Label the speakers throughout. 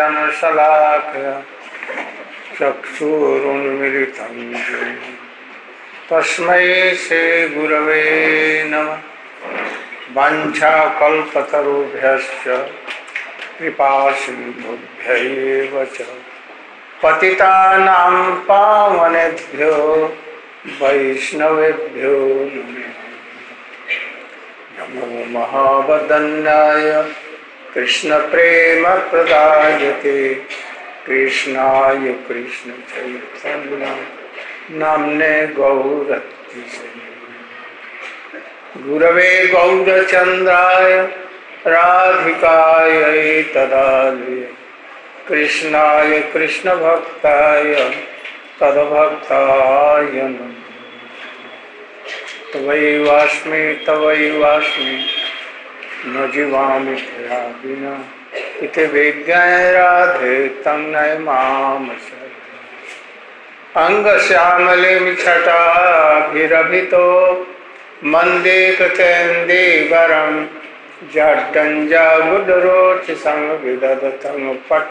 Speaker 1: ज्ञान शलाकया चक्षुरुन्मीलितं येन तस्मै श्री गुरवे नमः। वाञ्छाकल्पतरुभ्यश्च कृपासिन्धुभ्यैव च पतितानां पावनेभ्यो वैष्णवेभ्यो नमो महावदन्याय कृष्णप्रेमप्रदायते कृष्णाय कृष्णचैतन्य नाम्ने गौरतिसे गुरवे गौरचन्द्राय राधिकायै तदालये कृष्णाय कृष्णभक्ताय तद्भक्ताय नमः। तवैवास्मि तवैवास्मि न जीवामि त्वया विना इति विज्ञाय राधे तन्मय माम अंगश्यामलिं छटाभिरभितो मन्देककेन्देवरं जड्डञ्जागुडरोचिसं विदधतं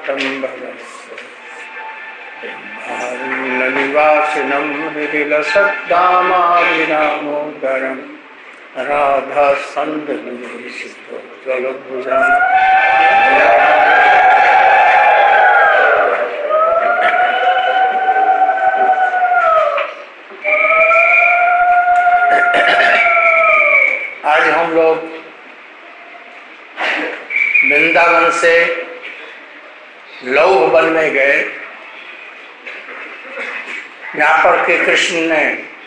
Speaker 1: पट्टम्बरस्य निवासिनं निखिलसद्धामाभिरामोदरं राधासन्दनिवेशितोज्ज्वलभुजं आज हम लोग वृंदावन से लौह वन में गए। यहाँ पर के कृष्ण ने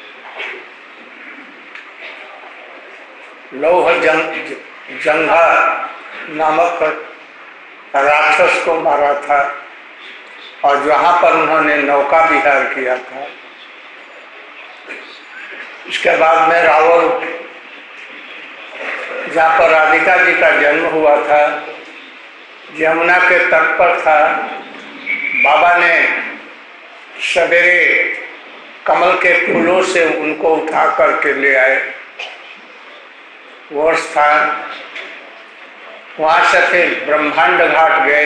Speaker 1: लौह जंघा नामक राक्षस को मारा था और जहाँ पर उन्होंने नौका विहार किया था। इसके बाद में रावण, जहाँ पर राधिका जी का जन्म हुआ था, यमुना के तट पर था। बाबा ने सवेरे कमल के फूलों से उनको उठा करके ले आए। वो स्थान, वहाँ से फिर ब्रह्मांड घाट गए।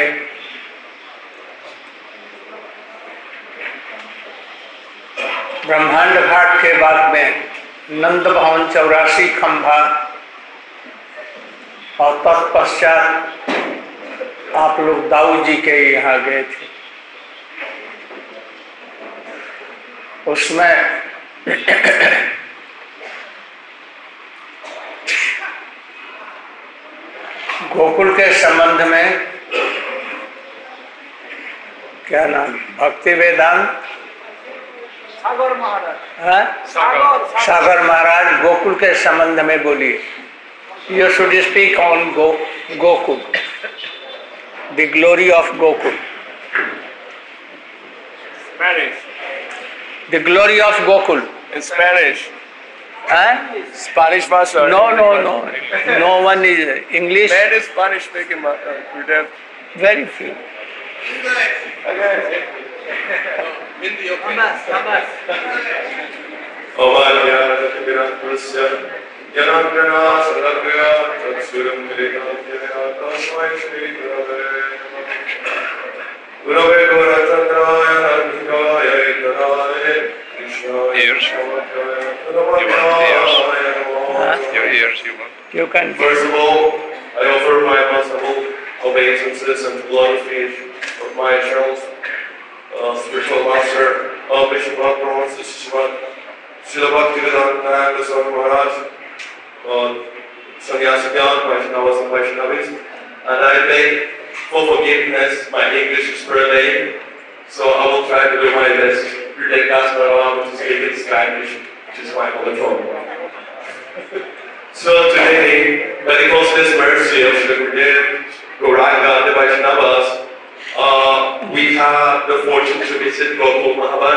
Speaker 1: ब्रह्मांड घाट के बाद में नंद भवन 84 खंभा और तत्पश्चात आप लोग दाऊ जी के यहाँ गए थे। उसमें गोकुल के संबंध में क्या नाम, भक्ति वेदांत
Speaker 2: सागर महाराज,
Speaker 1: सागर महाराज गोकुल के संबंध में बोलिए। You should speak on Gokul, the glory of Gokul.
Speaker 2: Spanish.
Speaker 1: The glory of Gokul.
Speaker 2: In Spanish.
Speaker 1: Huh?
Speaker 2: Spanish master.
Speaker 1: No. No one is English.
Speaker 2: Man is Spanish speaking.
Speaker 1: Very few. You can.
Speaker 3: First of all, I offer my most humble obeisances and blood faith of my eternal spiritual master, Bishop Bhakti Srila Bhaktivedanta Swami Maharaj, Sannyasa Gyan, Vaishnavas and Vaishnavis, and I beg for forgiveness. My English is very lame, so I will try to do my best to take Kasparama to speak in Spanish, which is my holy tongue. So today, by the cosmic mercy of Sri Gurudev, Gauranga, the Vaishnavas, we have the fortune to visit Gokul Mahavan.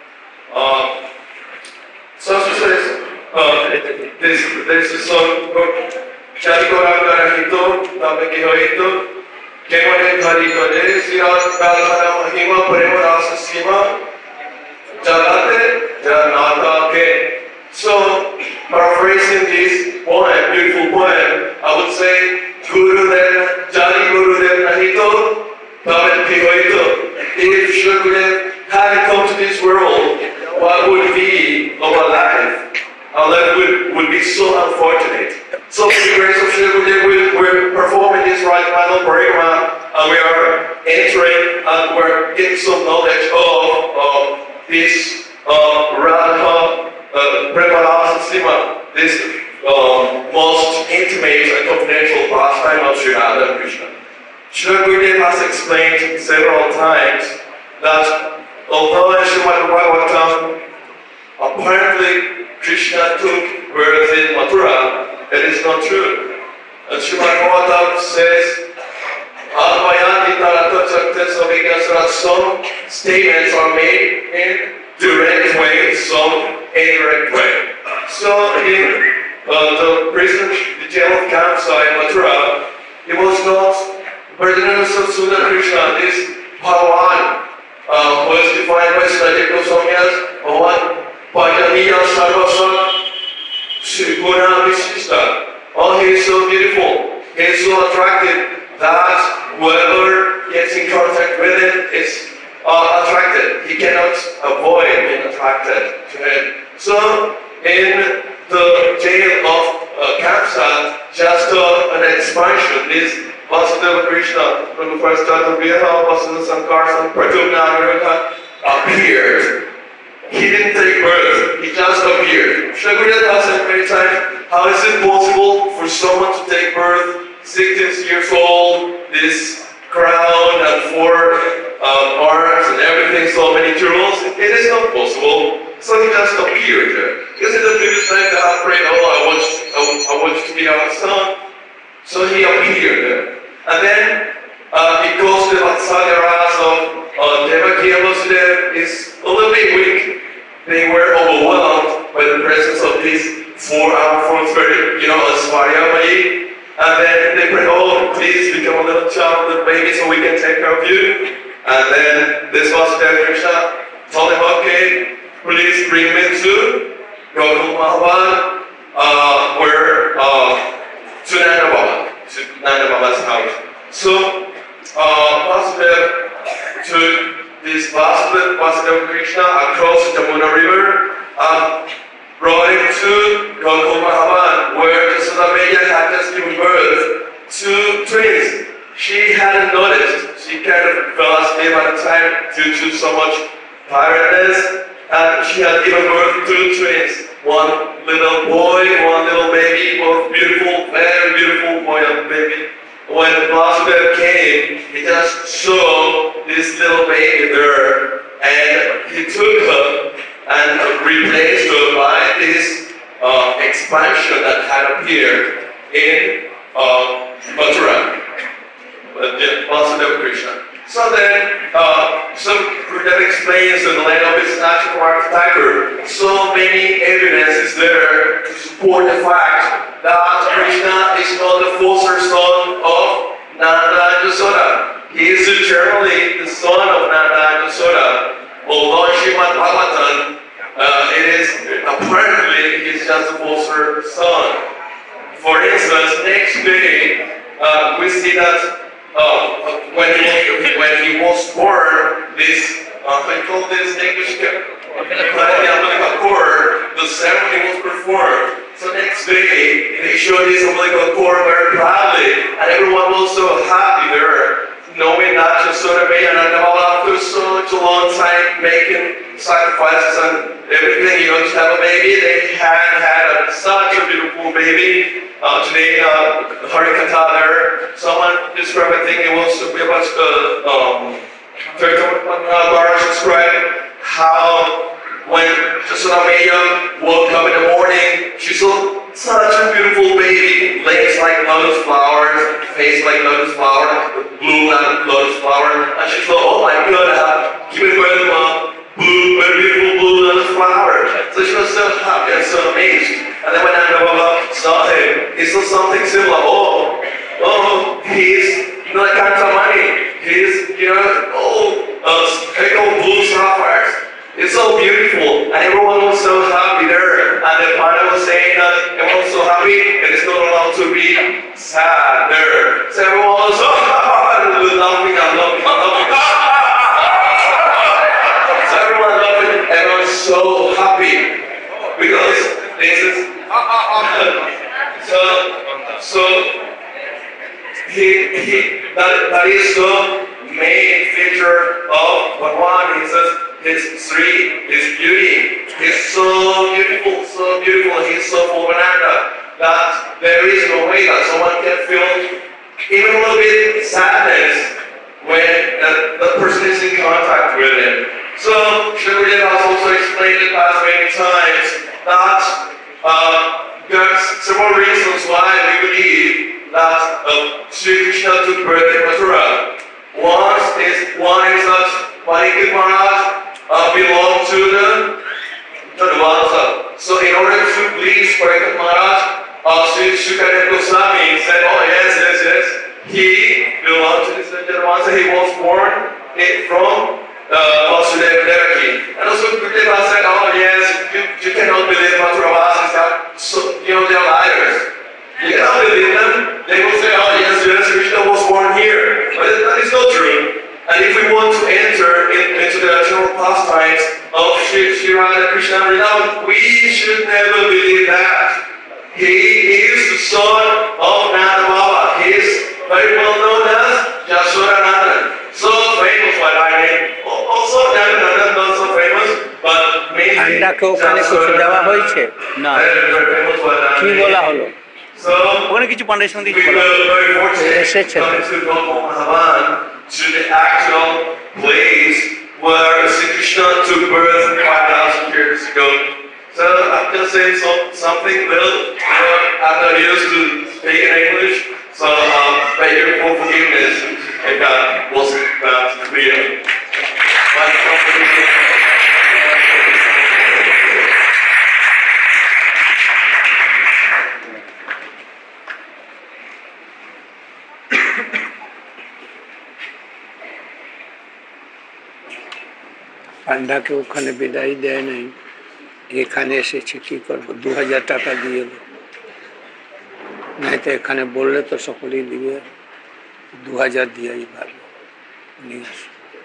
Speaker 3: There's a song called Chari Gauranga Rahito, Nabaki Hoito, Kemane Dhari Kode, Sirat Kalhana Mahima, Prema Rasa Sima, Jalate, Janata Ke. So, paraphrasing this poem, beautiful poem, I would say, Gurudev, Jari Gurudev Rahito, Tavet if Srila Gurudev hadn't come to this world, what would be of our life? Our life would be so unfortunate. So with the grace of Srila Gurudev, we're performing this right final program, and we are entering and we're getting some knowledge of this Radha Prema Sima, this most intimate and confidential pastime of Sri Radha and Krishna. Srila Gurudev has explained several times that although in Srimad Bhagavatam apparently Krishna took birth in Mathura, it is not true. And Srimad Bhagavatam says, some statements are made in direct way, some indirect way. So in the prison, the jail of Kamsa in Mathura, it was not Bhartananda Sudha Krishna, this Bhagavan, was defined by Sanjay Goswami as Bhagavan Pajaniya Sarvasva Guna Visishta. Oh, he is so beautiful, he is so attractive that whoever gets in contact with him is attracted. He cannot avoid being attracted to him. So in the jail of Kamsa, just an expansion, this Vasudeva Krishna from the first Tata Viha, Vasudeva Sankar, Pradyumna appeared. He didn't take birth, he just appeared. Srila Gurudev has said many times, how is it possible for someone to take birth 16 years old, this crown and 4 arms and everything, so many jewels? It is not possible. So he just appeared there. Because in the previous night I prayed, I want you to be our son. So he appeared there. And then because the Vatsalyaras of Devaki and Vasudeva is a little bit weak, they were overwhelmed by the presence of these 4-armed forms, very, Asvaryamani. And then they prayed, oh, please become a little child, little baby, so we can take care of you. And then this Vasudeva Krishna told him, okay, please bring me to Gokul Mahavan, to Nanda Baba's house. So Vasudeva took this Vasudeva Krishna across the Jamuna River and brought him to Gokul Mahavan, where Yashoda Maiya had just given birth to twins. She hadn't noticed. She kind of fell asleep at the time due to so much tiredness, and she had given birth to twins. One little boy, one little baby, both beautiful, very beautiful boy and baby. When Vasudeva came, he just saw this little baby there, and he took her and replaced her by this expansion that had appeared in Mathura, Vasudeva Krishna. So then, that explains in the land of his natural archetype, so many evidences there to support the fact that Krishna is not the foster son of Nanda and Yashoda. He is eternally the son of Nanda and Yashoda. Although in Srimad Bhagavatam, it is apparently he's just a foster son. For instance, next day, we see that when he was born, this I call this English cord, the ceremony was performed. So next day, they showed this umbilical cord very proudly, and everyone was so happy there, knowing that Yashoda Maiya and Nanda Baba after such a long time making sacrifices and everything, to have a baby. They had such a beautiful baby. Today, Harikatha there, someone described, I think it was described how when Yashoda Maiya woke up in the morning, she saw such a beautiful baby, legs like lotus flowers, face like lotus flower, blue like lotus flower, and she thought, oh my God, give me birth to a very beautiful blue lotus flower. So she was so happy and so amazed. And then when Nanda Baba saw him, he saw something similar. He's like Kantamani. He's, speckled blue sapphires. It's so beautiful. And everyone was so happy there. And the Panda was saying that everyone was so happy, and it's not allowed to be sad there. So everyone was laughing and laughing and laughing. that is the main feature of Bhagwan. He says his Sri, his beauty, is so beautiful, he's so full of ananda that there is no way that someone can feel even a little bit sadness when the person is in contact with him. So Srila Gurudev has also explained in the past many times that there are several reasons why we believe that Sri Krishna took birth in Mathura. One is that Parikshit Maharaj belonged to the Vasa. So in order to please Parikshit Maharaj, Sri Shukadev Goswami said, oh yes, he belonged to this Vasa. He was born from Vasudeva Devaki. And also Gurudeva said, oh yes, you cannot believe Mathura Vasas, they're liars. You cannot believe them. They will say, oh yes, Krishna was born here. But that is not true. And if we want to enter into the natural pastimes of Sri Radha Krishna Vrindavan, we should never believe that. He is the son of Nanda Baba. He is very well known as Jashodanandan. So famous by that name. Also Nanda not so famous, but mainly Jashodanandan.
Speaker 4: না কি বলা হলো ওখানে কিছু পান্ডের সঙ্গে এসেছে
Speaker 3: to the actual place where Sri Krishna took birth 5,000 years ago. So I'm just saying something little. I'm not used to speak in English, so beg your full forgiveness if that wasn't that clear.
Speaker 1: পান্ডাকে ওখানে বিদায় দেয় নাই, এখানে এসেছে কি করবো, 2000 টাকা দিয়ে এলো, নাই তো এখানে বললে তো সকলেই দিবে, 2000 দিয়েই ভালো নিয়ে আসো।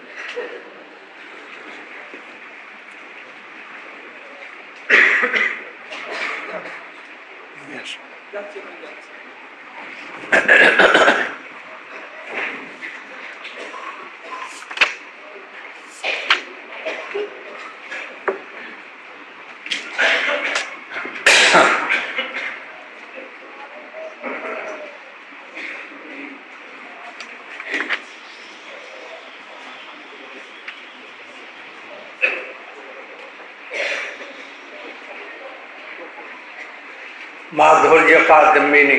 Speaker 1: माधुर्य का दमिनी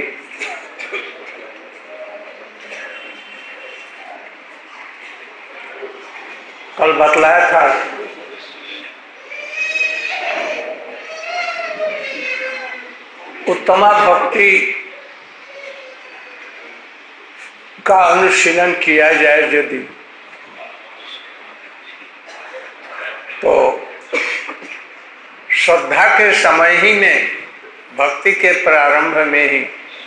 Speaker 1: कल बतलाया था उत्तमा भक्ति का अनुशीलन किया जाए यदि तो श्रद्धा के समय ही में, भक्ति के प्रारंभ में ही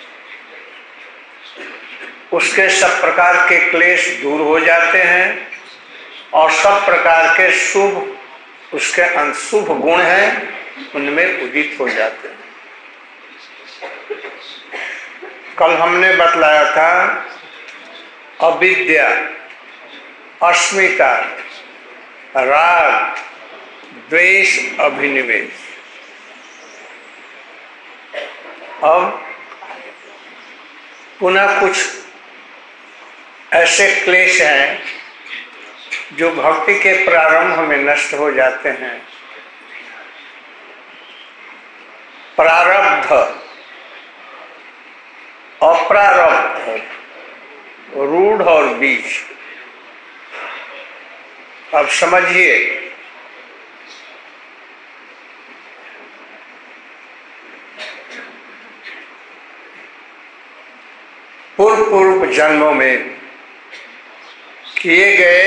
Speaker 1: उसके सब प्रकार के क्लेश दूर हो जाते हैं और सब प्रकार के शुभ उसके शुभ गुण हैं उनमें उदित हो जाते हैं। कल हमने बतलाया था अविद्या, अस्मिता, राग, द्वेष, अभिनिवेश। अब पुनः कुछ ऐसे क्लेश हैं जो भक्ति के प्रारंभ में नष्ट हो जाते हैं। प्रारब्ध, अप्रारब्ध, रूढ़ और बीज। अब समझिए, पूर्व जन्मों में किए गए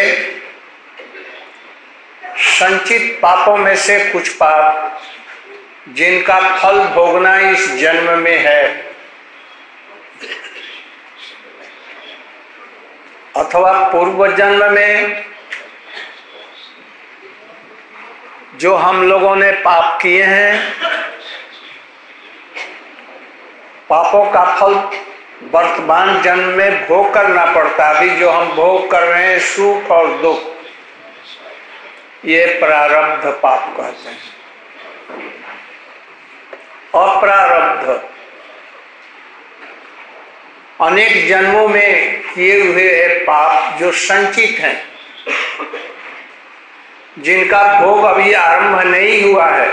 Speaker 1: संचित पापों में से कुछ पाप जिनका फल भोगना इस जन्म में है, अथवा पूर्व जन्म में जो हम लोगों ने पाप किए हैं, पापों का फल वर्तमान जन्म में भोग करना पड़ता। अभी जो हम भोग कर रहे हैं सुख और दुख, ये प्रारब्ध पाप कहते हैं। अप्रारब्ध अनेक जन्मों में किए हुए पाप जो संचित हैं, जिनका भोग अभी आरंभ नहीं हुआ है,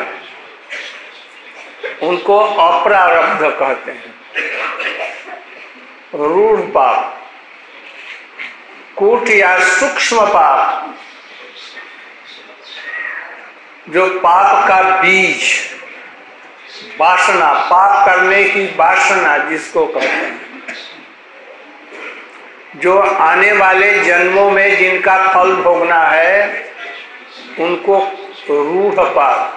Speaker 1: उनको अप्रारब्ध कहते हैं। रूढ़ पाप, कूट या सूक्ष्म पाप, जो पाप का बीज, वासना, पाप करने की वासना जिसको कहते हैं, जो आने वाले जन्मों में जिनका फल भोगना है, उनको रूढ़ पाप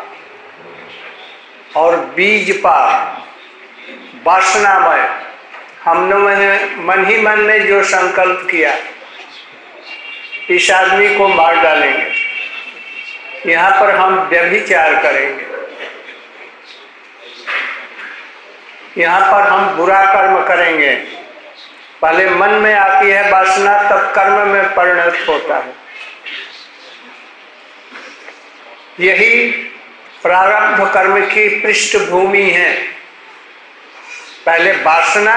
Speaker 1: और बीज पाप, वासनामय। हमने मन ही मन में जो संकल्प किया, इस आदमी को मार डालेंगे, यहाँ पर हम व्यभिचार करेंगे, यहाँ पर हम बुरा कर्म करेंगे, पहले मन में आती है वासना, तब कर्म में परिणत होता है। यही प्रारब्ध कर्म की पृष्ठभूमि है। पहले वासना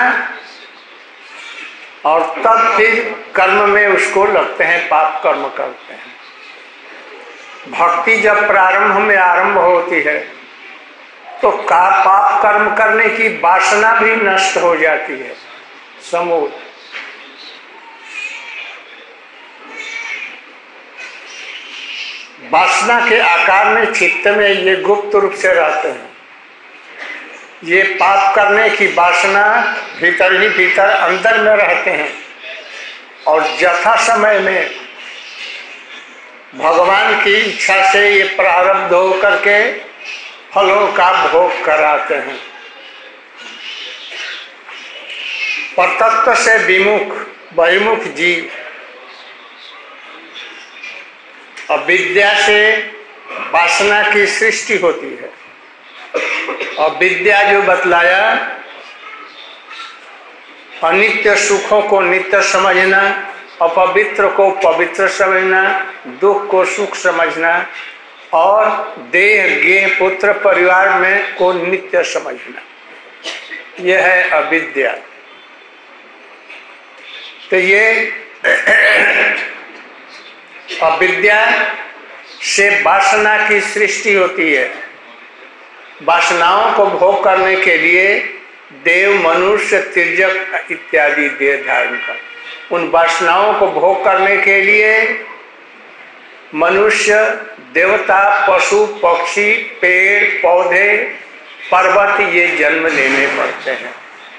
Speaker 1: और तब फिर कर्म में उसको लगते हैं, पाप कर्म करते हैं। भक्ति जब प्रारंभ में आरंभ होती है तो पाप कर्म करने की वासना भी नष्ट हो जाती है समूल। वासना के आकार में चित्त में ये गुप्त रूप से रहते हैं। ये पाप करने की वासना भीतर ही भीतर अंदर में रहते हैं और यथा समय में भगवान की इच्छा से ये प्रारब्ध हो करके फलों का भोग कराते हैं। परतत्व से विमुख बहिमुख जीव अविद्या से वासना की सृष्टि होती है। और विद्या जो बतलाया, अनित्य सुखों को नित्य समझना, अपवित्र को पवित्र समझना, दुख को सुख समझना और देह गेह पुत्र परिवार में को नित्य समझना, यह है अविद्या। तो ये अविद्या से वासना की सृष्टि होती है। वासनाओं को भोग करने के लिए देव, मनुष्य, तिर्यक इत्यादि देह धारण कर, उन वासनाओं को भोग करने के लिए मनुष्य, देवता, पशु, पक्षी, पेड़ पौधे, पर्वत ये जन्म लेने पड़ते हैं।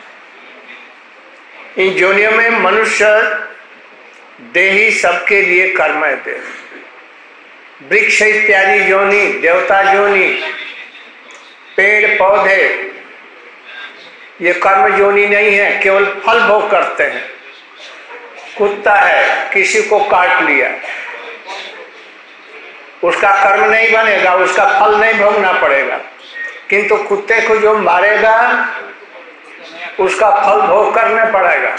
Speaker 1: इन जोनियों में मनुष्य देही सबके लिए कर्म दे। वृक्ष इत्यादि जोनि, देवता जोनि, पेड़ पौधे ये कर्म जोनि नहीं है, केवल फल भोग करते हैं। कुत्ता है, किसी को काट लिया, उसका कर्म नहीं बनेगा, उसका फल नहीं भोगना पड़ेगा, किंतु कुत्ते को जो मारेगा उसका फल भोग करना पड़ेगा।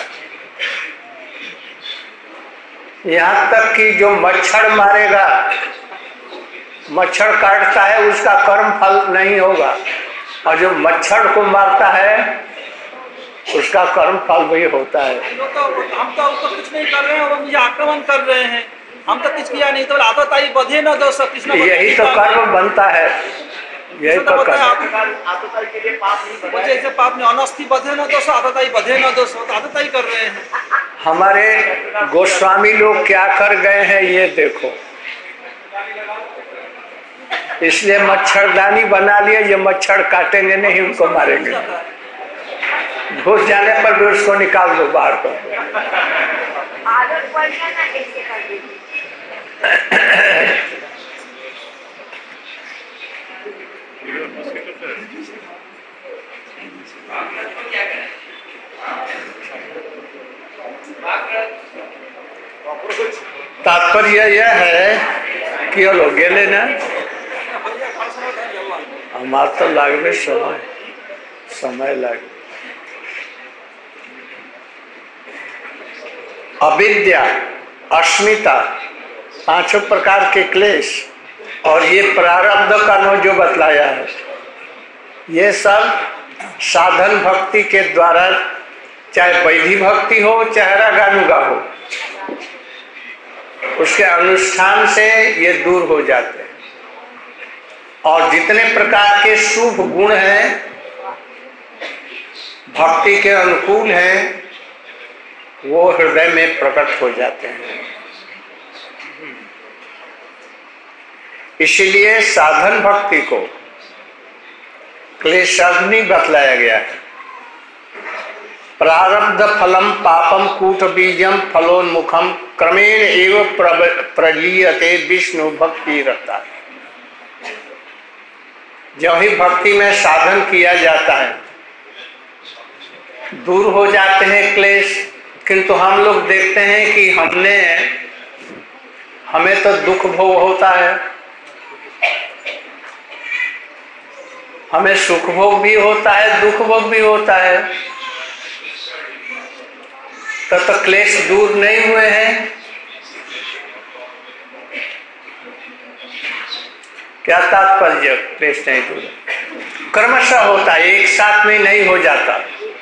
Speaker 1: यहाँ तक कि जो मच्छर मारेगा, मच्छर काटता है, उसका कर्म फल नहीं होगा, और जो मच्छर को मारता है उसका कर्म फल भी होता है।
Speaker 5: हम तो कुछ नहीं कर रहे हैं, वो मुझे आक्रमण कर रहे हैं, हम तो कुछ किया नहीं, तो आदत आई बधे न दो सब कृष्ण,
Speaker 1: यही तो कर्म बनता है, यही तो कर्म।
Speaker 5: जैसे पाप में अनस्थि बधे न दो, आदत आई बधे न दो, तो आदत आई कर रहे हैं।
Speaker 1: हमारे गोस्वामी लोग क्या कर गए हैं ये देखो, इसलिए मच्छरदानी बना लिया, ये मच्छर काटेंगे नहीं, उनको मारेंगे। घुस जाने पर भी उसको निकाल दो बाहर को। तात्पर्य यह है कि लोग गेले ना, हमारे तो लागबे समय लगे। अविद्या, अस्मिता, पांचों प्रकार के क्लेश और ये प्रारब्ध कर्म जो बतलाया है, ये सब साधन भक्ति के द्वारा, चाहे वैधि भक्ति हो चाहे रागानुगा हो, उसके अनुष्ठान से ये दूर हो जाते हैं। और जितने प्रकार के शुभ गुण हैं, भक्ति के अनुकूल हैं, वो हृदय में प्रकट हो जाते हैं। इसलिए साधन भक्ति को क्लेशाग्नि बतलाया गया है। प्रारब्ध फलम पापम कूट बीजम फलोन्मुखम क्रमेण एव प्रलीयते विष्णु भक्ति रहता। जब ही भक्ति में साधन किया जाता है, दूर हो जाते हैं क्लेश। किंतु हम लोग देखते हैं कि हमें तो दुख भोग होता है, हमें सुख भोग भी होता है, दुख भोग भी होता है, तो क्लेश दूर नहीं हुए हैं। क्या तात्पर्य? क्लेश नहीं दूर, क्रमशः होता है, एक साथ में नहीं हो जाता।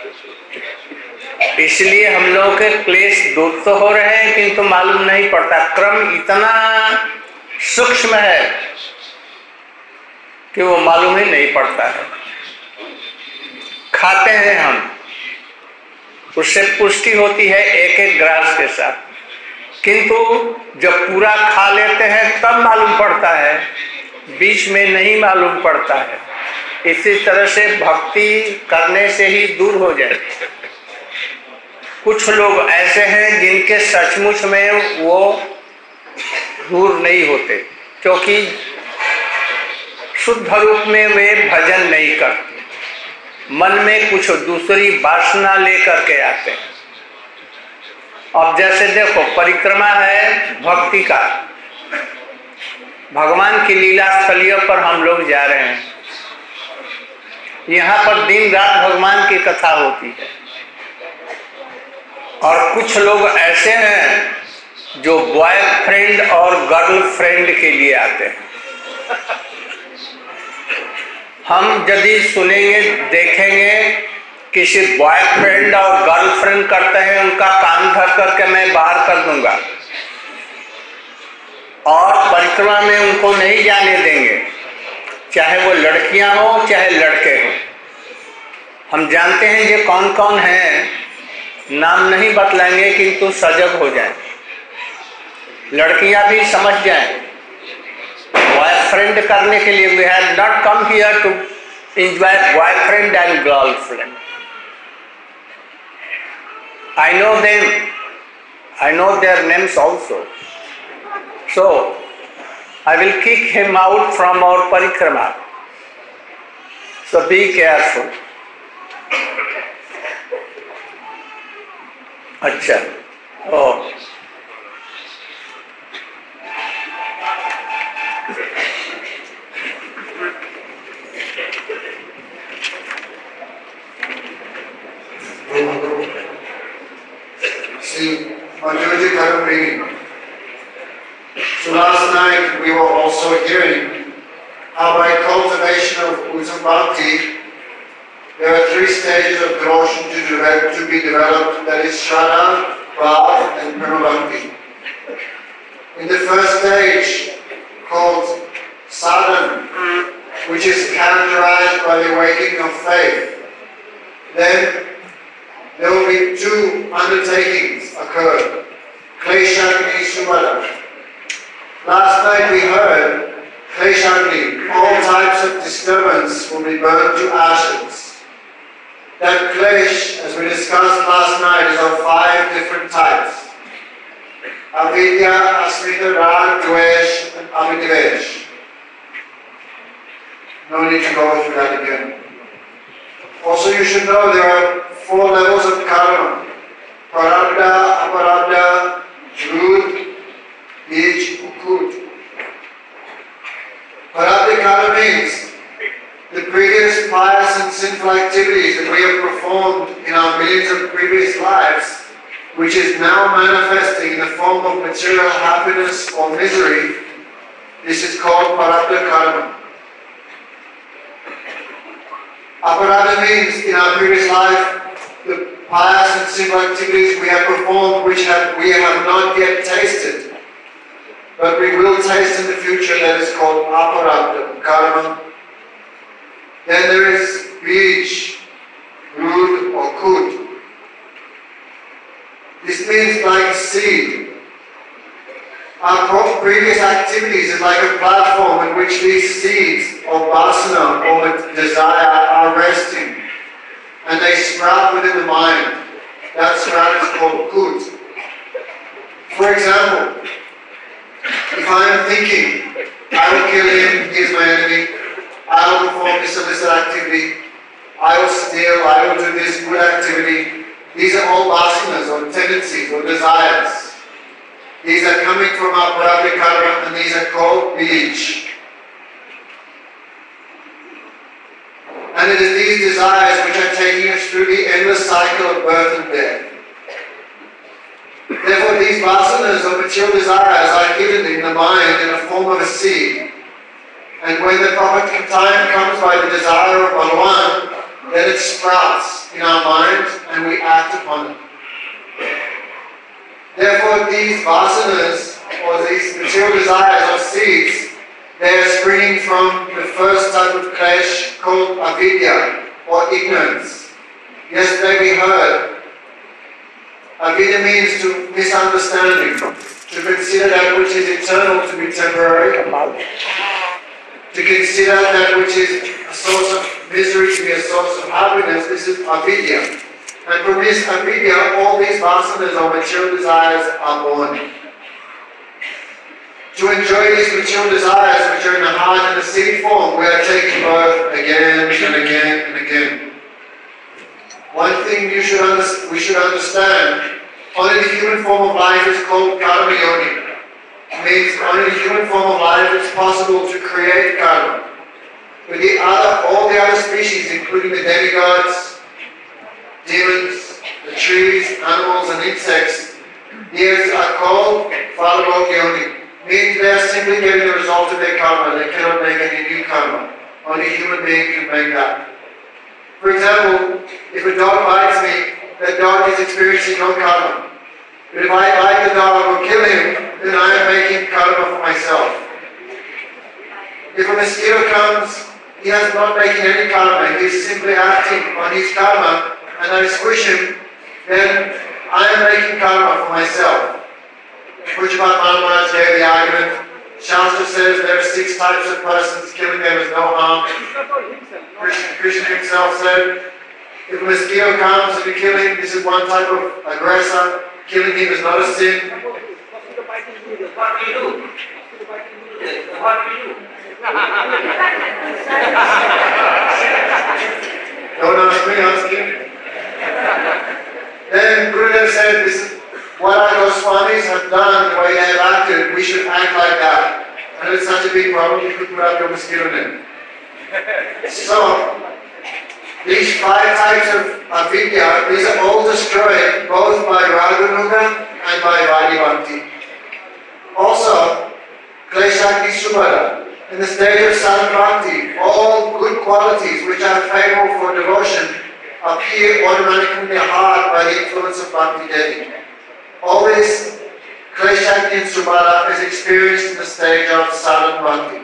Speaker 1: इसलिए हम लोग के क्लेश दूर तो हो रहे हैं किंतु मालूम नहीं पड़ता। क्रम इतना सूक्ष्म है कि वो मालूम ही नहीं पड़ता है। खाते हैं हम, उससे पुष्टि होती है एक एक ग्रास के साथ, किंतु जब पूरा खा लेते हैं तब मालूम पड़ता है, बीच में नहीं मालूम पड़ता है। इसी तरह से भक्ति करने से ही दूर हो जाए। कुछ लोग ऐसे हैं जिनके सचमुच में वो दूर नहीं होते, क्योंकि शुद्ध रूप में वे भजन नहीं करते, मन में कुछ दूसरी वासना लेकर के आते हैं। अब जैसे देखो, परिक्रमा है भक्ति का, भगवान की लीला स्थलियों पर हम लोग जा रहे हैं, यहाँ पर दिन रात भगवान की कथा होती है। और कुछ लोग ऐसे हैं जो बॉयफ्रेंड और गर्लफ्रेंड के लिए आते हैं। हम यदि सुनेंगे देखेंगे किसी बॉयफ्रेंड और गर्लफ्रेंड करते हैं, उनका कान धर करके मैं बाहर कर दूंगा और परिक्रमा में उनको नहीं जाने देंगे, चाहे वो लड़कियां हो चाहे लड़के हो। हम जानते हैं ये कौन कौन हैं, नाम नहीं बतलाएंगे किंतु सजग हो जाएं, लड़कियां भी समझ जाएं। बॉयफ्रेंड करने के लिए, we have not come here to enjoy boyfriend and girlfriend. I know them, I know their names also. So I will kick him out from our parikrama. So be careful. अच्छा, oh.
Speaker 6: Manjuji Karaprini. So last night we were also hearing how by cultivation of Uttam Bhakti there are three stages of devotion to be developed, that is Shraddha, Bhav and Prema Bhakti. In the first stage called Sadhana, which is characterized by the awakening of faith, then there will be two undertakings occur, Kleshagni, Sumala. Last night we heard Kleshagni, all types of disturbance will be burned to ashes. That Klesh, as we discussed last night, is of 5 different types. Avidya, Asmita, Rag, Dvesh and Avidvesh. No need to go through that again. Also you should know there are 4 levels of karma: Parabdha, Aparabdha, Jhud, Bij, Ukut. Parabdha karma means the previous pious and sinful activities that we have performed in our millions of previous lives which is now manifesting in the form of material happiness or misery, this is called Prarabdha karma. Aparabdha means in our previous life, the pious and simple activities we have performed which we have not yet tasted, but we will taste in the future, that is called Aparabdha karma. Then there is Bij, Root or Kud. This means like a seed. Our previous activities is like a platform in which these seeds of vasana or desire are resting, and they sprout within the mind. That sprout is called Kud. For example, if I am thinking, I will kill him, he is my enemy, I will perform this illicit activity, I will steal, I will do this good activity, these are all vasanas or tendencies or desires. These are coming from our Prarabdha karma, and these are called Bij. And it is these desires which are taking us through the endless cycle of birth and death. Therefore, these vasanas or material desires are hidden in the mind in the form of a seed. And when the proper time comes by the desire of Bhagavan, then it sprouts in our mind and we act upon it. Therefore, these vasanas or these material desires or seeds, they are springing from the first type of klesh called avidya or ignorance. Yesterday we heard avidya means to misunderstanding, to consider that which is eternal to be temporary, to consider that which is a source of misery to be a source of happiness. This is avidya. And from this avidya, all these vasanas or material desires are born. To enjoy these material desires which are in the heart in the seed form, we are taking birth again and again and again. One thing we should understand, only the human form of life is called karma yoni. It means only the human form of life is possible to create karma. With all the other species, including the demigods, demons, the trees, animals and insects, these are called phalabhog yoni. Means they are simply getting the result of their karma. They cannot make any new karma. Only a human being can make that. For example, if a dog bites me, that dog is experiencing no karma. But if I bite the dog or kill him, then I am making karma for myself. If a mosquito comes, he is not making any karma. He is simply acting on his karma, and I squish him, then I am making karma for myself. Pujyapat Maharaj gave the argument. Shastra says there are 6 types of persons, killing them is no harm. Krishna himself said, if a mosquito comes and you kill him, this is one type of aggressor. Killing him is not a sin.
Speaker 7: What we do?
Speaker 6: Don't ask me, ask him. Then Gurudev said, this is what our Goswamis have done, the way they have acted, we should act like that. And it's such a big problem, you could put up your mosquito net. So, these 5 types of avidya, these are all destroyed both by Raganuga and by Vadi Bhakti. Also, Kleshakti Subhara, in the stage of Sadhana Bhakti, all good qualities which are favorable for devotion appear automatically in the heart by the influence of Bhakti Devi. All this Kleshakti and Subhara is experienced in the stage of Sadhana Bhakti.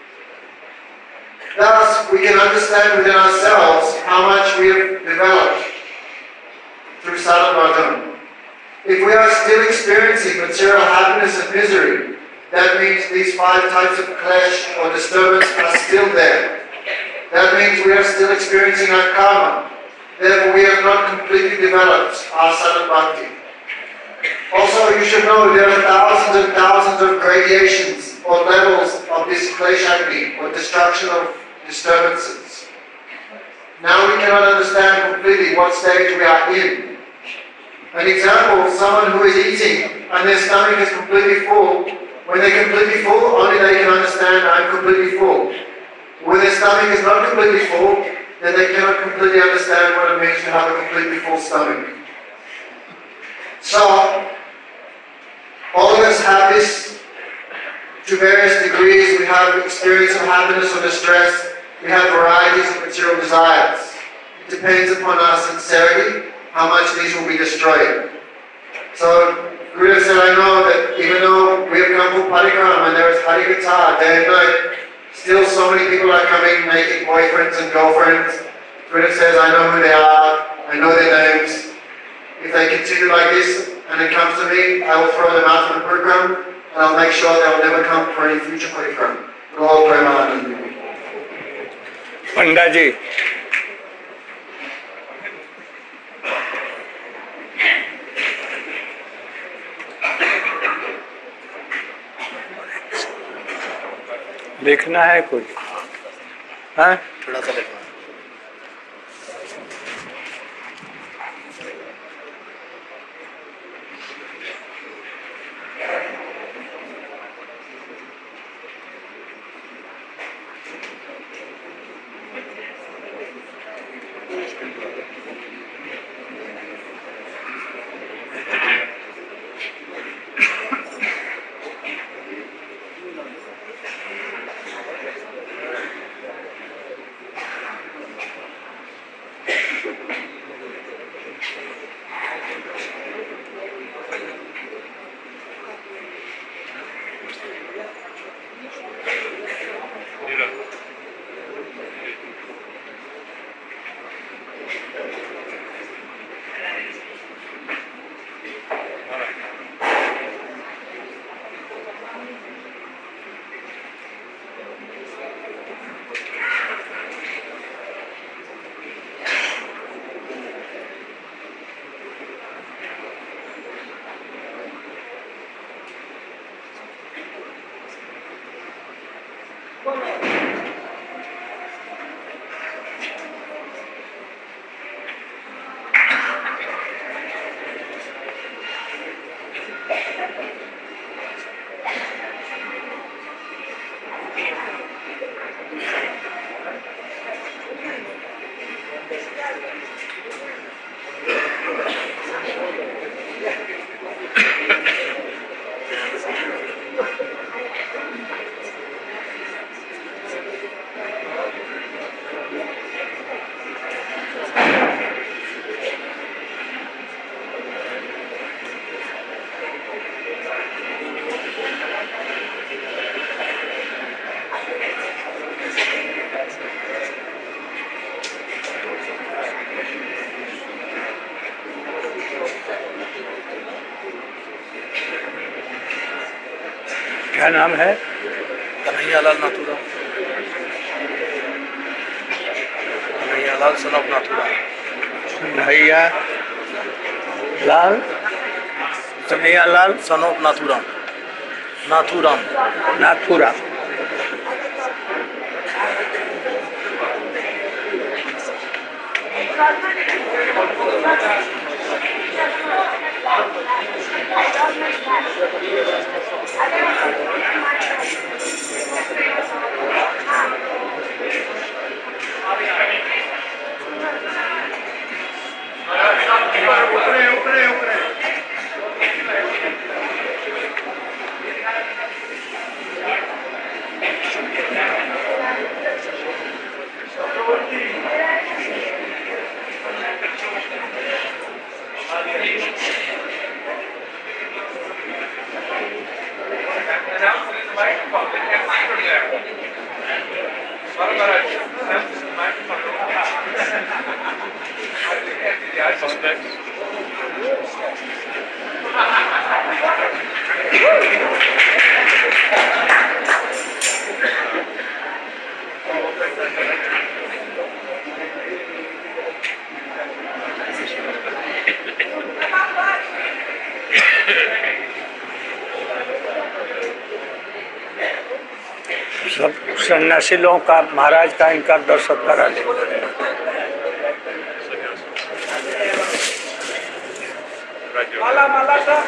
Speaker 6: Thus, we can understand within ourselves how much we have developed through sadhana bhajan. If we are still experiencing material happiness and misery, that means these 5 types of clash or disturbance are still there. That means we are still experiencing our karma. Therefore, we have not completely developed our sadhana bhakti. Also, you should know there are thousands and thousands of gradations or levels of this kleshagni or destruction of disturbances. Now we cannot understand completely what stage we are in. An example, someone who is eating and their stomach is completely full, when they're completely full, only they can understand I'm completely full. When their stomach is not completely full, then they cannot completely understand what it means to have a completely full stomach. So, all of us have this to various degrees. We have experience of happiness or distress. We have varieties of material desires. It depends upon our sincerity how much these will be destroyed. So, Gurudev said, I know that even though we have come for parikram and there is Hari Katha day and night, still so many people are coming making boyfriends and girlfriends. Gurudev says, I know who they are, I know their names. If they continue like this and it comes to me, I will throw them out of the parikram and I'll make sure they'll never come for any future parikram. Lord Premanand.
Speaker 1: Panda ji लिखना है कुछ, हाँ
Speaker 4: थोड़ा सा लिखना।
Speaker 1: क्या नाम है?
Speaker 4: Kanhaiyalal Nathuram. Kanhaiyalal son of Nathuram. Kanhaiyalal son of Nathuram. Nathuram.
Speaker 1: Nathuram. सब सन्यासी लोगों का महाराज का इनका दर्शन करा ले।
Speaker 5: माला माला का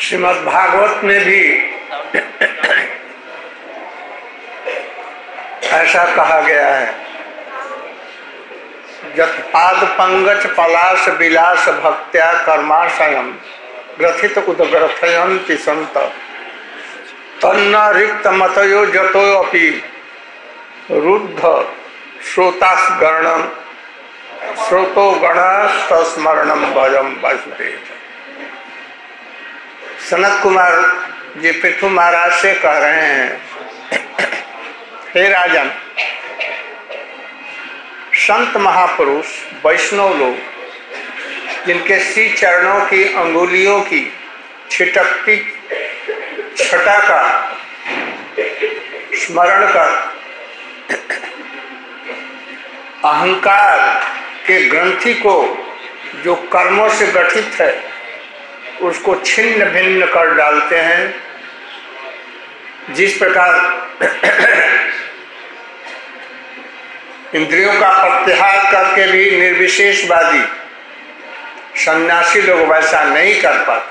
Speaker 1: श्रीमद् भागवत में भी ऐसा कहा गया है, जत पाद पंगज पलाश विलास भक्त्या कर्माशयम ग्रथित उदग्रथयन्ति संत तन्न रिक्त मतयो जतो अपि रुद्ध श्रोतास्गणम श्रोतो गण तस्मरणम भजम वासुदेव। सनत कुमार जी पृथु महाराज से कह रहे हैं, हे राजन, संत महापुरुष वैष्णव लोग जिनके श्री चरणों की अंगुलियों की छिटकती छटा का स्मरण कर अहंकार के ग्रंथि को जो कर्मों से गठित है उसको छिन्न भिन्न कर डालते हैं, जिस प्रकार इंद्रियों का प्रत्याहार करके भी निर्विशेषवादी सन्यासी लोग वैसा नहीं कर पाते।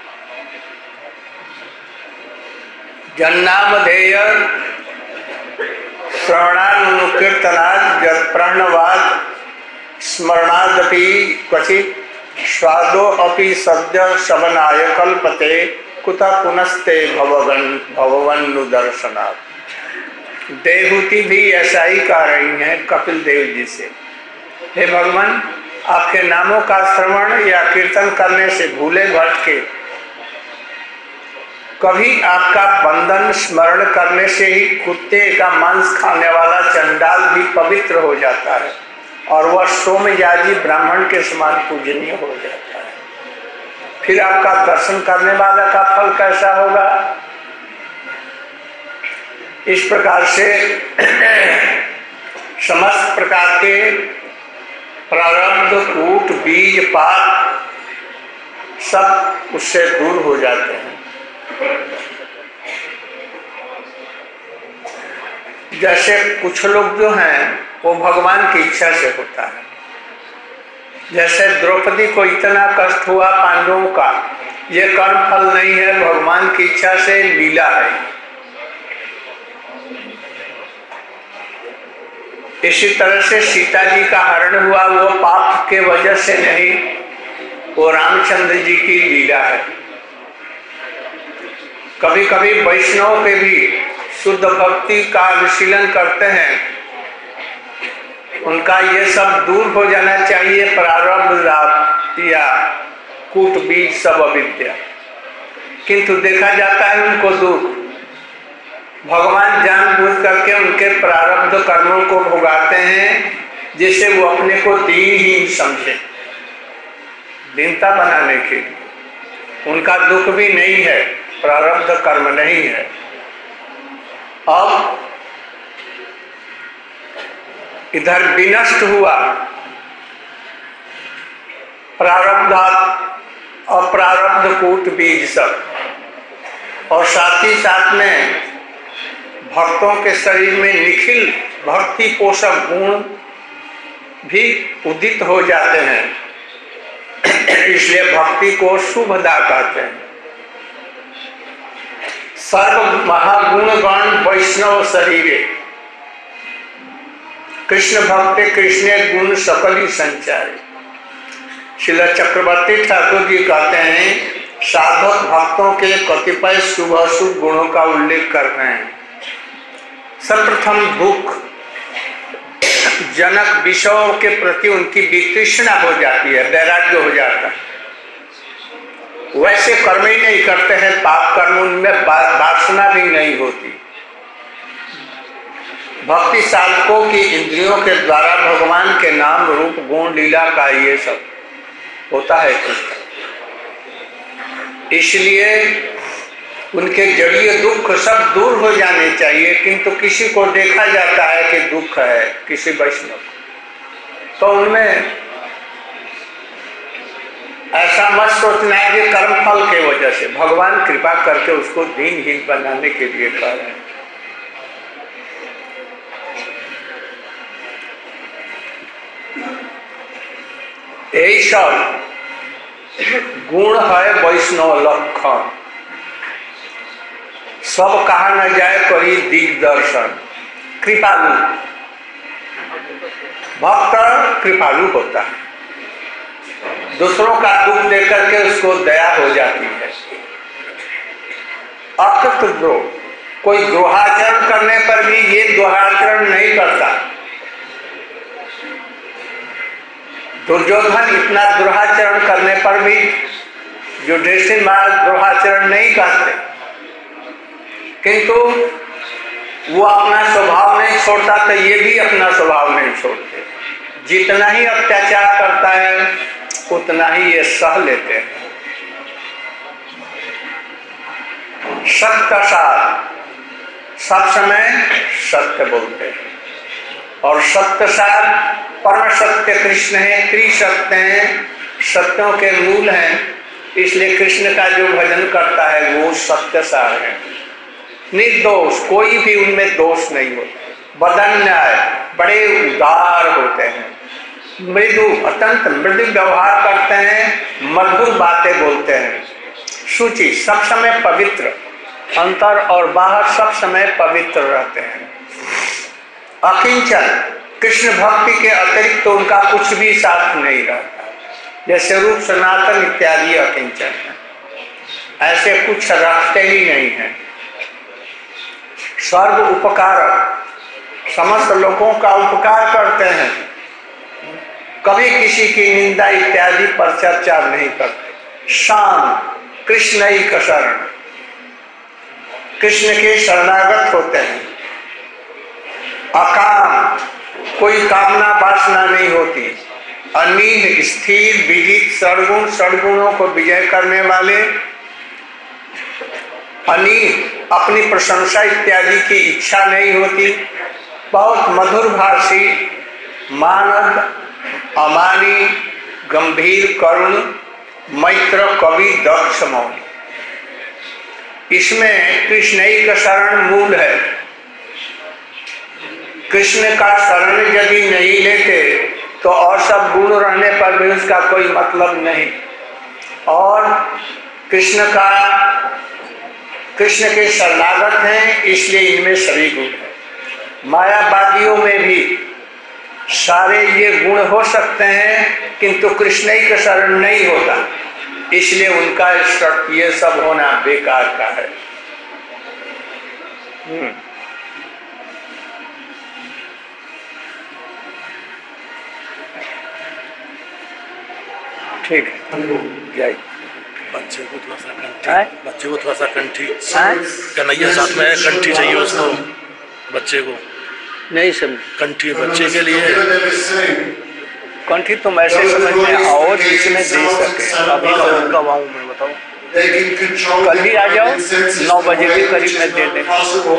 Speaker 1: जन्नामधेय श्रवणानुकीर्तनाद प्रणवाद स्मरणादपि क्वचित स्वादो अपि सद्य शवनाय कल्पते कुतः पुनस्ते भगवन्नु दर्शनात्। देवहूति भी ऐसा ही कह रही हैं कपिल देव जी से, हे भगवान, आपके नामों का श्रवण या कीर्तन करने से भूले भटके कभी आपका बंधन स्मरण करने से ही कुत्ते का मांस खाने वाला चंडाल भी पवित्र हो जाता है और वह सोमयाजी ब्राह्मण के समान पूजनीय हो जाता है। फिर आपका दर्शन करने वाला का फल कैसा होगा? इस प्रकार से समस्त प्रकार के प्रारब्ध कूट बीज पाप सब उससे दूर हो जाते हैं। जैसे कुछ लोग जो हैं वो भगवान की इच्छा से होता है, जैसे द्रौपदी को इतना कष्ट हुआ पांडवों का, ये कर्म फल नहीं है, भगवान की इच्छा से लीला है। इसी तरह से सीता जी का हरण हुआ, वो पाप के वजह से नहीं, वो रामचंद्र जी की लीला है। कभी कभी वैष्णव पे भी शुद्ध भक्ति का अनुशीलन करते हैं, उनका ये सब दूर हो जाना चाहिए, प्रारब्ध या कूट बीज सब अविद्या, किंतु देखा जाता है उनको दुख। भगवान जानबूझ करके उनके प्रारब्ध कर्मों को भुगाते हैं जिससे वो अपने को दीनहीन समझे, दीनता बनाने के लिए। उनका दुख भी नहीं है, प्रारब्ध कर्म नहीं है। अब इधर विनष्ट हुआ प्रारब्ध अप्रारब्ध कूट बीज सब, और साथ ही साथ में भक्तों के शरीर में निखिल भक्ति पोषक गुण भी उदित हो जाते हैं, इसलिए भक्ति को शुभदा कहते हैं। सर्व महागुण गण वैष्णव शरीरे कृष्ण भक्ति कृष्ण गुण सकली संचारी। श्रील चक्रवर्ती ठाकुर जी कहते हैं, साधक भक्तों के कतिपय शुभ अशुभ गुणों का उल्लेख कर रहे हैं। सर्वप्रथम दुख, जनक विषयों के प्रति उनकी वितृष्णा हो जाती है, वैराग्य हो जाता है, वैसे कर्म ही नहीं करते हैं, पाप कर्म उनमें वासना भी नहीं होती। भक्ति साधकों की इंद्रियों के द्वारा भगवान के नाम रूप गुण लीला का ये सब होता है। इसलिए उनके जड़ीय दुख सब दूर हो जाने चाहिए, किंतु किसी को देखा जाता है कि दुख है किसी वैष्णव, तो उनमें ऐसा मत सोचना है कि कर्म फल के वजह से, भगवान कृपा करके उसको दीनहीन बनाने के लिए कर रहे हैं। यही सब गुण है वैष्णव लक्षण, सब कहा न जाए करी दिग्दर्शन। कृपालु, भक्त कृपालु होता है, दूसरों का दुख देकर के उसको दया हो जाती है। अकृतद्रोह, कोई द्रोहाचरण करने पर भी ये द्रोहाचरण नहीं करता। दुर्योधन इतना द्रोहाचरण करने पर भी युधिष्ठिर महाराज द्रोहाचरण नहीं करते, किंतु वो अपना स्वभाव नहीं छोड़ता, तो ये भी अपना स्वभाव नहीं छोड़ते। जितना ही अत्याचार करता है उतना ही ये सह लेते हैं। सत्य सार, सब समय सत्य बोलते हैं, और सत्य सार परम सत्य कृष्ण है, त्रिसत्य हैं, सत्यों के मूल हैं। इसलिए कृष्ण का जो भजन करता है वो सत्य सार है। निर्दोष, कोई भी उनमें दोष नहीं होता। बदन्याय, बड़े उदार होते हैं। मृदु, अत्यंत मृदु व्यवहार करते हैं, मधुर बातें बोलते हैं। शुचि, सब समय पवित्र, अंतर और बाहर सब समय पवित्र रहते हैं। अकिंचन, कृष्ण भक्ति के अतिरिक्त तो उनका कुछ भी साथ नहीं रहता, जैसे रूप सनातन इत्यादि अकिंचन है, ऐसे कुछ रखते ही नहीं है। सर्व उपकारक, समस्त लोगों का उपकार करते हैं, कभी किसी की निंदा इत्यादि पर चर्चा नहीं करते। शांत, कृष्ण ही का शरण, कृष्ण के शरणागत होते हैं। अकाम, कोई कामना वासना नहीं होती। अनीह, स्थिर, विजित, सद्गुण, सद्गुणों को विजय करने वाले। अनीह, अपनी प्रशंसा इत्यादि की इच्छा नहीं होती। बहुत मधुर भाषी, मानद, अमानी, गंभीर, करुण, मैत्र, कवि, दक्ष, मौनी। इसमें कृष्ण ही का शरण मूल है। कृष्ण का शरण यदि नहीं लेते तो और सब गुण रहने पर भी उसका कोई मतलब नहीं। और कृष्ण के शरणागत हैं, इसलिए इनमें सभी गुण है। मायावादियों में भी सारे ये गुण हो सकते हैं, किंतु कृष्ण ही का शरण नहीं होता, इसलिए उनका ये सब होना बेकार का है। ठीक है, जय।
Speaker 8: बच्चे को थोड़ा सा कंठी कन्हैया साथ में कंठी चाहिए उसको, बच्चे को
Speaker 1: नहीं समझ।
Speaker 8: कंठी बच्चे के लिए
Speaker 1: कंठी तुम ऐसे समझ में आओ जिसमें दे सके। अभी
Speaker 8: कब आऊँ मैं, बताओ।
Speaker 1: कल ही आ जाओ, 9 बजे के करीब में दे दें।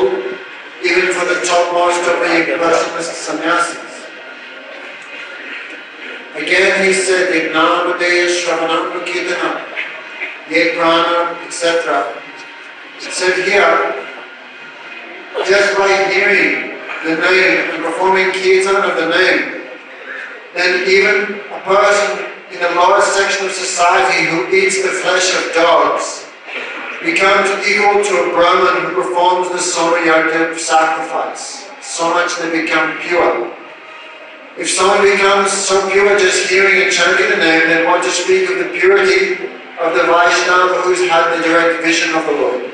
Speaker 6: Again, he said, Ignanamadaya Shravanam Kirtana, Ye Prana, etc. It said here, just by hearing the name and performing kirtan of the name, then even a person in the lowest section of society who eats the flesh of dogs becomes equal to a Brahmin who performs the Somayagya sacrifice. So much they become pure. If someone becomes so pure just hearing and chanting the name, then what to speak of the purity of the Vaishnava who's had the direct vision of the Lord.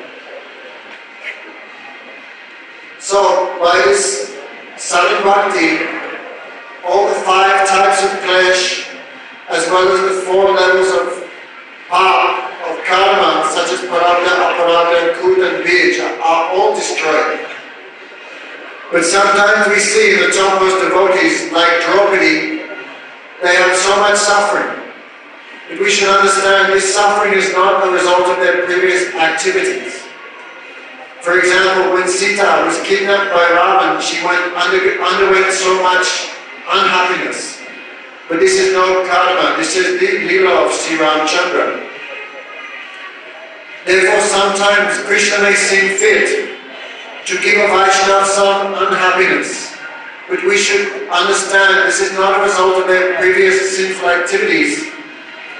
Speaker 6: So, by this Saran Bhakti, all the 5 types of flesh, as well as the 4 levels of of karma, such as Parabdha, Aparabdha, Kut and Bij, are all destroyed. But sometimes we see the topmost devotees, like Draupadi, they have so much suffering. But we should understand this suffering is not a result of their previous activities. For example, when Sita was kidnapped by Ravan, she underwent so much unhappiness. But this is no karma, this is the Leela of Sri Ramchandra. Therefore, sometimes Krishna may seem fit to give a Vaishnava some unhappiness. But we should understand this is not a result of their previous sinful activities,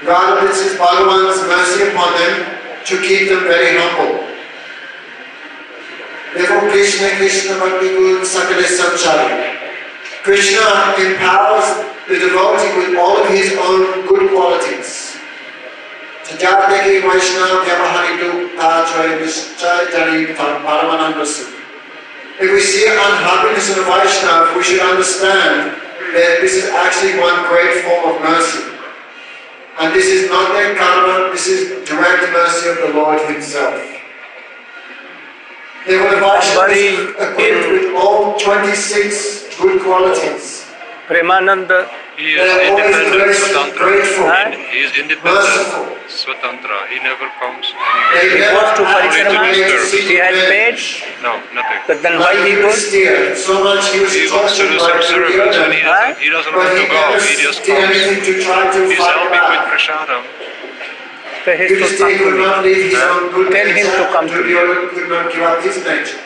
Speaker 6: Rather, this is Bhagavan's mercy upon them to keep them very humble. Therefore, Krishna Krishna Bhakti Guru Sakale Samchari. Krishna empowers the devotee with all of his own good qualities. Jataki Vaishnava Vyavaharidu Tajai Nischayatari Paramanandasu. If we see unhappiness in a Vaishnava, we should understand that this is actually one great form of mercy. And this is not their karma, this is direct mercy of the Lord Himself. Therefore, the Vaishnava is equipped with all 26 good qualities.
Speaker 4: Premananda.
Speaker 9: He is independent, Swatantra. He is independent,
Speaker 6: merciful.
Speaker 9: Swatantra. He never comes
Speaker 6: They
Speaker 9: anywhere.
Speaker 4: He goes to
Speaker 6: never
Speaker 4: Parikrama.
Speaker 6: actually
Speaker 4: He had paid.
Speaker 9: No, nothing.
Speaker 4: But then why he goes?
Speaker 6: So much he was
Speaker 9: He wants to do some service and he doesn't want to go. He just
Speaker 6: did
Speaker 9: comes.
Speaker 6: anything to try to
Speaker 9: He's
Speaker 6: fight
Speaker 9: helping with
Speaker 6: back.
Speaker 9: prasadam.
Speaker 4: So he has to
Speaker 6: Yudhishthira
Speaker 4: come to
Speaker 6: could
Speaker 4: me.
Speaker 6: not leave his own good
Speaker 4: Tell him
Speaker 6: nature,
Speaker 4: to come to me.
Speaker 6: Duryodhana could not give up his nature.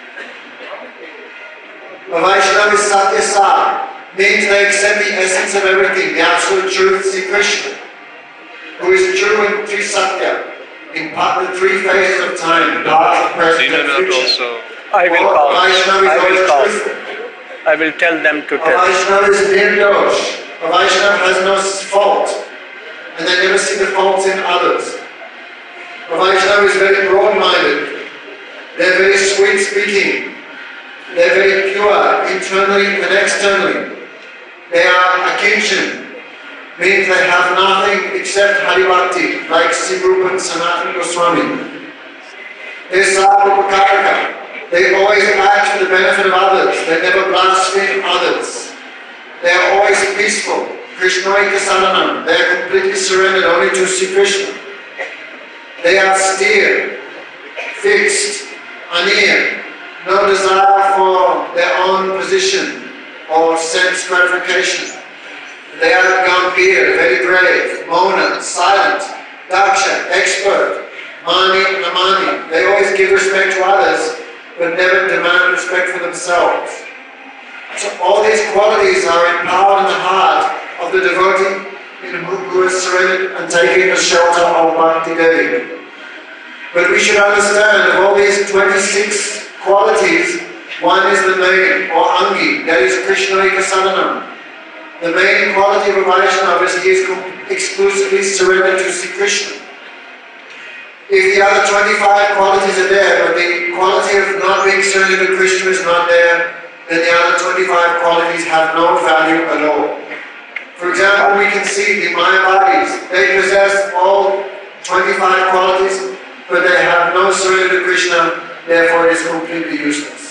Speaker 6: A Vaishnava is Satyasar, means they accept the essence of everything, the absolute truth, Sri Krishna, who is true in three Satya, in the three phases of time, past, present, and
Speaker 9: Dinanath
Speaker 6: future.
Speaker 9: also.
Speaker 4: I will call.
Speaker 6: Vaishnava is
Speaker 4: I will
Speaker 6: always
Speaker 4: call.
Speaker 6: truthful.
Speaker 4: I will tell them to
Speaker 6: A
Speaker 4: tell.
Speaker 6: Vaishnava is nirdosh. A Vaishnava has no fault, and they never see the faults in others. A Vaishnava is very broad-minded. They're very sweet-speaking. They're very pure, internally and externally. They are akinchan, means they have nothing except Hari Bhakti, like Sri Rupa and Sanatana Goswami. They're Sarvapakara. They always act for the benefit of others. They never blaspheme others. They are always peaceful. Krishnaika Saranam. They are completely surrendered only to Sri Krishna. They are austere, fixed, anir, no desire for their own position or sense gratification. They are gambhir, very grave, mona, silent, daksha, expert, mani, namani. They always give respect to others, but never demand respect for themselves. So all these qualities are empowered in the heart of the devotee who is surrendered and taking the shelter of Bhakti Devi. But we should understand of all these 26 qualities, one is the main, or Angi, that is Krishnaika Saranam. The main quality of a Vaishnava is he is exclusively surrendered to Sri Krishna. If the other 25 qualities are there, but the quality of not being surrendered to Krishna is not there, then the other 25 qualities have no value at all. For example, we can see the Mayavadis, they possess all 25 qualities, but they have no surrender to Krishna, therefore it is completely useless.